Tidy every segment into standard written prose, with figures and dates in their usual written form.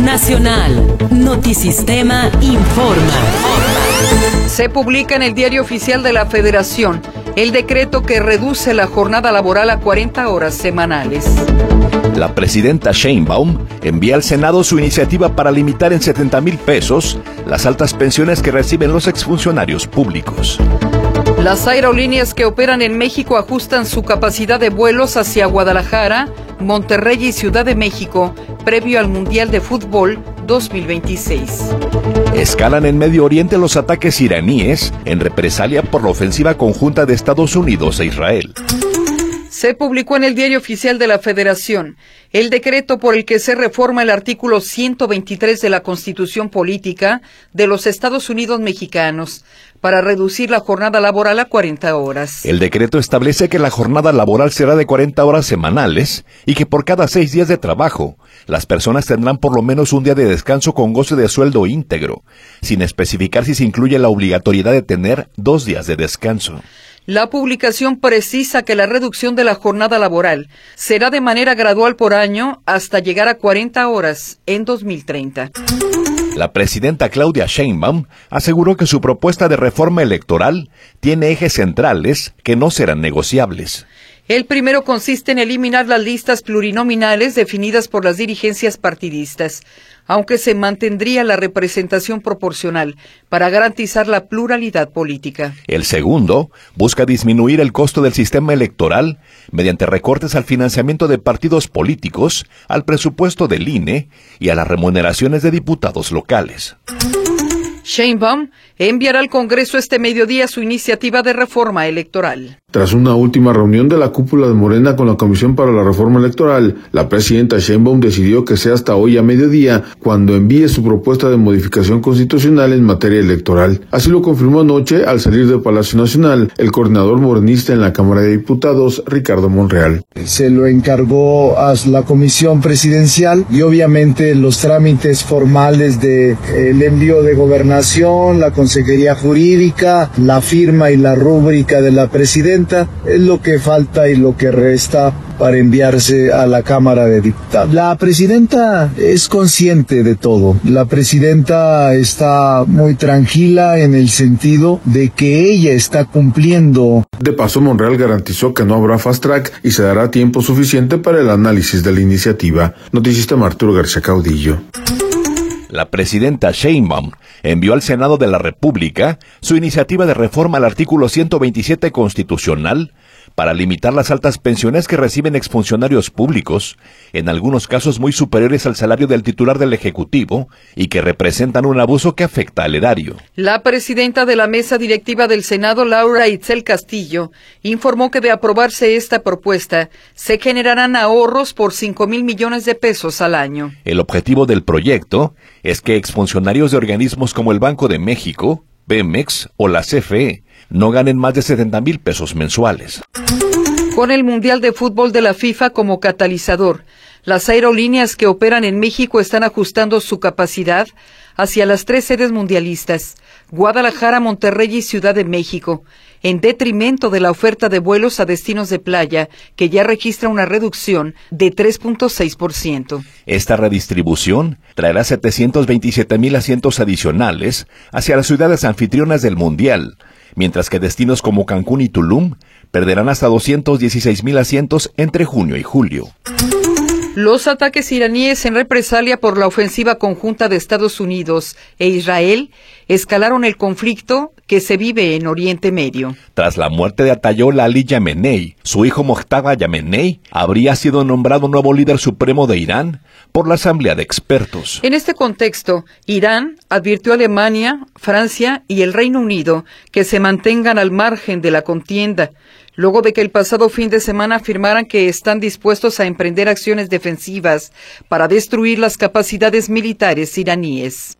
Nacional. Notisistema informa. Se publica en el Diario Oficial de la Federación el decreto que reduce la jornada laboral a 40 horas semanales. La presidenta Sheinbaum envía al Senado su iniciativa para limitar en 70,000 pesos las altas pensiones que reciben los exfuncionarios públicos. Las aerolíneas que operan en México ajustan su capacidad de vuelos hacia Guadalajara, Monterrey y Ciudad de México, previo al Mundial de Fútbol 2026. Escalan en Medio Oriente los ataques iraníes en represalia por la ofensiva conjunta de Estados Unidos e Israel. Se publicó en el Diario Oficial de la Federación el decreto por el que se reforma el artículo 123 de la Constitución Política de los Estados Unidos Mexicanos para reducir la jornada laboral a 40 horas. El decreto establece que la jornada laboral será de 40 horas semanales y que por cada 6 días de trabajo, las personas tendrán por lo menos un día de descanso con goce de sueldo íntegro, sin especificar si se incluye la obligatoriedad de tener 2 días de descanso. La publicación precisa que la reducción de la jornada laboral será de manera gradual por año hasta llegar a 40 horas en 2030. La presidenta Claudia Sheinbaum aseguró que su propuesta de reforma electoral tiene ejes centrales que no serán negociables. El primero consiste en eliminar las listas plurinominales definidas por las dirigencias partidistas, aunque se mantendría la representación proporcional para garantizar la pluralidad política. El segundo busca disminuir el costo del sistema electoral mediante recortes al financiamiento de partidos políticos, al presupuesto del INE y a las remuneraciones de diputados locales. Sheinbaum enviará al Congreso este mediodía su iniciativa de reforma electoral. Tras una última reunión de la cúpula de Morena con la Comisión para la Reforma Electoral, la presidenta Sheinbaum decidió que sea hasta hoy a mediodía cuando envíe su propuesta de modificación constitucional en materia electoral. Así lo confirmó anoche al salir del Palacio Nacional el coordinador morenista en la Cámara de Diputados, Ricardo Monreal. Se lo encargó a la Comisión Presidencial y obviamente los trámites formales de el envío de gobernación, la Consejería Jurídica, la firma y la rúbrica de la presidenta es lo que falta y lo que resta para enviarse a la Cámara de Diputados. La presidenta es consciente de todo. La presidenta está muy tranquila en el sentido de que ella está cumpliendo. De paso, Monreal garantizó que no habrá fast track y se dará tiempo suficiente para el análisis de la iniciativa. Noticista Arturo García Caudillo. La presidenta Sheinbaum envió al Senado de la República su iniciativa de reforma al artículo 127 constitucional para limitar las altas pensiones que reciben exfuncionarios públicos, en algunos casos muy superiores al salario del titular del Ejecutivo y que representan un abuso que afecta al erario. La presidenta de la mesa directiva del Senado, Laura Itzel Castillo, informó que de aprobarse esta propuesta, se generarán ahorros por 5,000 millones de pesos al año. El objetivo del proyecto es que exfuncionarios de organismos como el Banco de México, Pemex o la CFE no ganen más de 70,000 pesos mensuales. Con el Mundial de Fútbol de la FIFA como catalizador, las aerolíneas que operan en México están ajustando su capacidad hacia las 3 sedes mundialistas, Guadalajara, Monterrey y Ciudad de México, en detrimento de la oferta de vuelos a destinos de playa, que ya registra una reducción de 3.6%. Esta redistribución traerá 727,000 asientos adicionales hacia las ciudades anfitrionas del Mundial, mientras que destinos como Cancún y Tulum perderán hasta 216,000 asientos entre junio y julio. Los ataques iraníes en represalia por la ofensiva conjunta de Estados Unidos e Israel escalaron el conflicto que se vive en Oriente Medio. Tras la muerte de Ayatollah Ali Khamenei, su hijo Mojtaba Khamenei habría sido nombrado nuevo líder supremo de Irán por la Asamblea de Expertos. En este contexto, Irán advirtió a Alemania, Francia y el Reino Unido que se mantengan al margen de la contienda, luego de que el pasado fin de semana afirmaran que están dispuestos a emprender acciones defensivas para destruir las capacidades militares iraníes.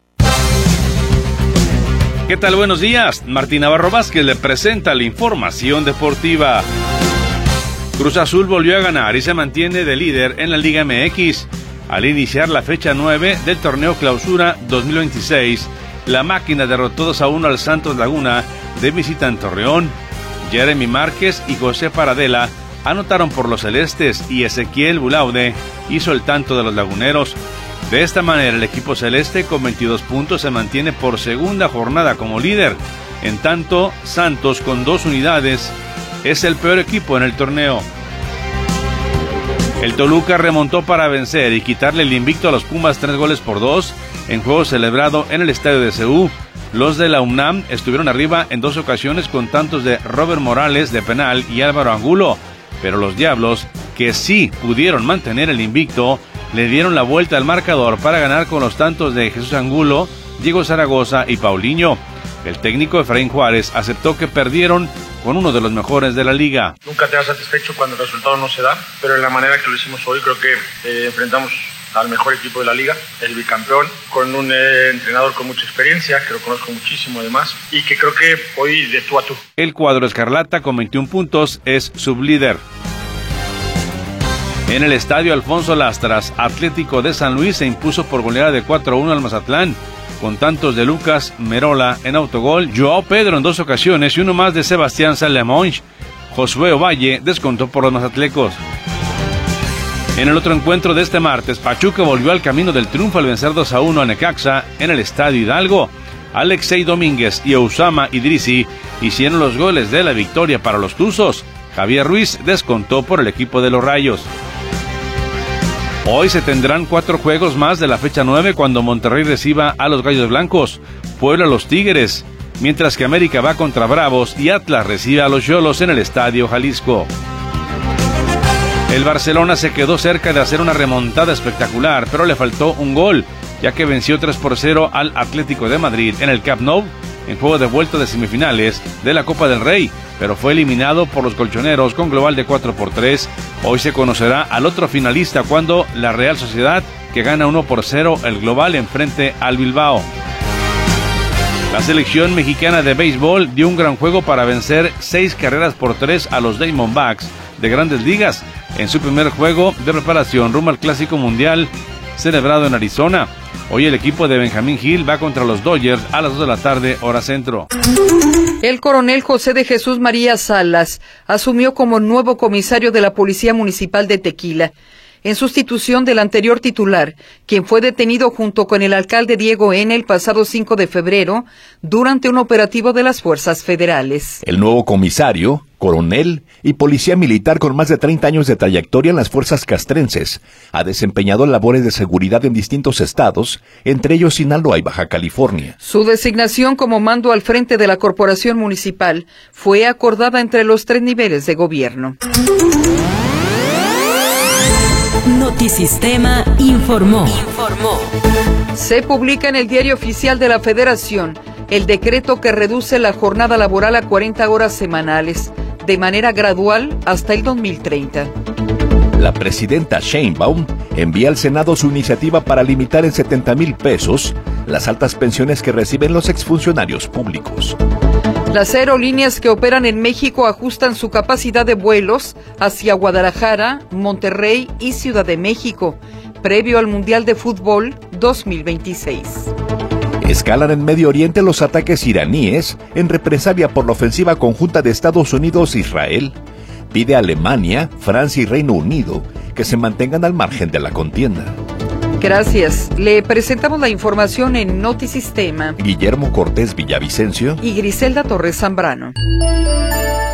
¿Qué tal? Buenos días. Martín Navarro Vázquez le presenta la información deportiva. Cruz Azul volvió a ganar y se mantiene de líder en la Liga MX. Al iniciar la fecha 9 del torneo Clausura 2026, la máquina derrotó 2-1 al Santos Laguna de visita en Torreón. Jeremy Márquez y José Paradela anotaron por los celestes y Ezequiel Bulaude hizo el tanto de los laguneros. De esta manera, el equipo celeste con 22 puntos se mantiene por segunda jornada como líder. En tanto, Santos con 2 unidades es el peor equipo en el torneo. El Toluca remontó para vencer y quitarle el invicto a los Pumas 3-2 en juego celebrado en el estadio de CU. Los de la UNAM estuvieron arriba en 2 ocasiones con tantos de Robert Morales de penal y Álvaro Angulo, pero los Diablos, que sí pudieron mantener el invicto, le dieron la vuelta al marcador para ganar con los tantos de Jesús Angulo, Diego Zaragoza y Paulinho. El técnico Efraín Juárez aceptó que perdieron con uno de los mejores de la liga. Nunca te das satisfecho cuando el resultado no se da, pero en la manera que lo hicimos hoy creo que enfrentamos al mejor equipo de la liga, el bicampeón, con un entrenador con mucha experiencia, que lo conozco muchísimo además, y que creo que hoy de tú a tú. El cuadro escarlata con 21 puntos es sublíder. En el estadio Alfonso Lastras, Atlético de San Luis se impuso por goleada de 4-1 al Mazatlán, con tantos de Lucas Merola en autogol, Joao Pedro en 2 ocasiones y uno más de Sebastián Salemonch. Josué Ovalle descontó por los mazatlecos. En el otro encuentro de este martes, Pachuca volvió al camino del triunfo al vencer 2-1 a Necaxa en el Estadio Hidalgo. Alexei Domínguez y Osama Idrisi hicieron los goles de la victoria para los Tuzos. Javier Ruiz descontó por el equipo de los Rayos. Hoy se tendrán 4 juegos más de la fecha 9 cuando Monterrey reciba a los Gallos Blancos, Puebla a los Tigres, mientras que América va contra Bravos y Atlas recibe a los Xolos en el Estadio Jalisco. El Barcelona se quedó cerca de hacer una remontada espectacular, pero le faltó un gol, ya que venció 3-0 al Atlético de Madrid en el Camp Nou, en juego de vuelta de semifinales de la Copa del Rey, pero fue eliminado por los colchoneros con global de 4-3. Hoy se conocerá al otro finalista cuando la Real Sociedad, que gana 1-0 el global enfrente al Bilbao. La selección mexicana de béisbol dio un gran juego para vencer 6-3 a los Diamondbacks de Grandes Ligas en su primer juego de preparación rumbo al Clásico Mundial celebrado en Arizona. Hoy el equipo de Benjamín Gil va contra los Dodgers a las 2 de la tarde, hora centro. El coronel José de Jesús María Salas asumió como nuevo comisario de la Policía Municipal de Tequila, en sustitución del anterior titular, quien fue detenido junto con el alcalde Diego N. el pasado 5 de febrero durante un operativo de las fuerzas federales. El nuevo comisario, coronel y policía militar con más de 30 años de trayectoria en las fuerzas castrenses, ha desempeñado labores de seguridad en distintos estados, entre ellos Sinaloa y Baja California. Su designación como mando al frente de la corporación municipal fue acordada entre los 3 niveles de gobierno. Notisistema informó. Se publica en el Diario Oficial de la Federación el decreto que reduce la jornada laboral a 40 horas semanales, de manera gradual hasta el 2030. La presidenta Sheinbaum envía al Senado su iniciativa para limitar en 70,000 pesos las altas pensiones que reciben los exfuncionarios públicos. Las aerolíneas que operan en México ajustan su capacidad de vuelos hacia Guadalajara, Monterrey y Ciudad de México, previo al Mundial de Fútbol 2026. Escalan en Medio Oriente los ataques iraníes en represalia por la ofensiva conjunta de Estados Unidos e Israel. Pide a Alemania, Francia y Reino Unido que se mantengan al margen de la contienda. Gracias. Le presentamos la información en Notisistema. Guillermo Cortés Villavicencio y Griselda Torres Zambrano.